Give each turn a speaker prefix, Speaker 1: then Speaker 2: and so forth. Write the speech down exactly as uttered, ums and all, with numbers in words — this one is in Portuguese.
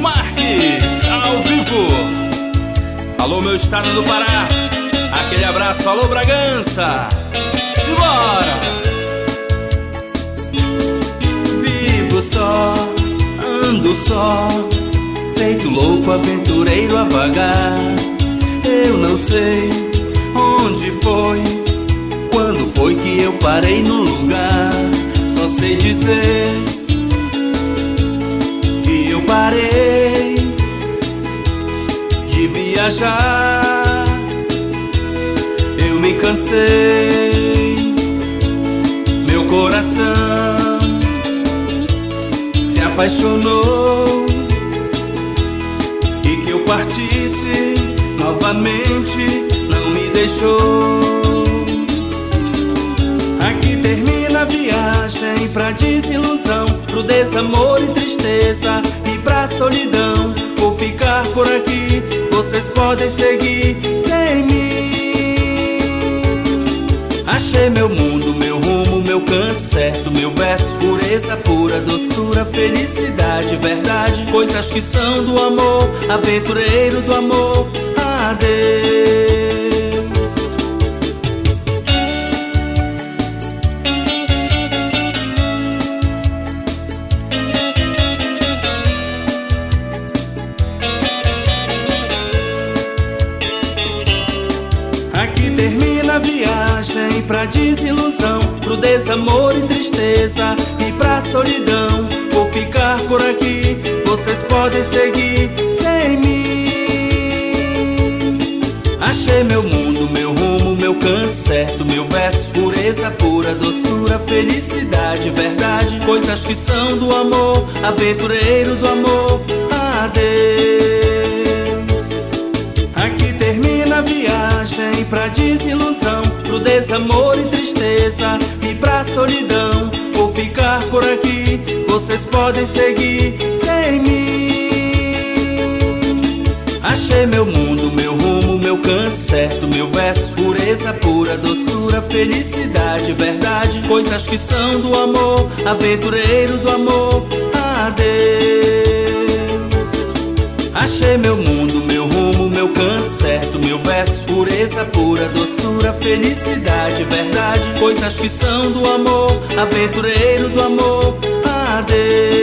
Speaker 1: Marques, ao vivo. Alô, meu estado do Pará, aquele abraço. Alô, Bragança, simbora. Vivo só, ando só, feito louco, aventureiro a vagar. Eu não sei onde foi, quando foi que eu parei no lugar. Só sei dizer que eu parei de viajar. Eu me cansei, meu coração se apaixonou, e que eu partisse novamente não me deixou. Aqui termina a viagem pra desilusão, pro desamor e tristeza e pra solidão. Vou ficar por aqui, vocês podem seguir sem mim. Achei meu mundo, meu rumo, meu canto certo, meu verso, pureza pura, doçura, felicidade, verdade, coisas que são do amor, aventureiro do amor. Adeus. Aqui termina a viagem pra desilusão, pro desamor e tristeza e pra solidão. Vou ficar por aqui, vocês podem seguir sem mim. Achei meu mundo, meu rumo, meu canto certo, meu verso, pureza pura, doçura, felicidade, verdade, coisas que são do amor, aventureiro do amor. Adeus. Aqui termina a viagem pra desilusão, pro desamor e tristeza e pra solidão. Vou ficar por aqui, vocês podem seguir sem mim. Achei meu mundo, meu rumo, meu canto certo, meu verso, pureza pura, doçura, felicidade, verdade, coisas que são do amor, aventureiro do amor. Adeus. Achei meu mundo, meu rumo, meu canto certo, meu verso, pureza pura, doçura, felicidade, verdade, coisas que são do amor, aventureiro do amor. Adeus.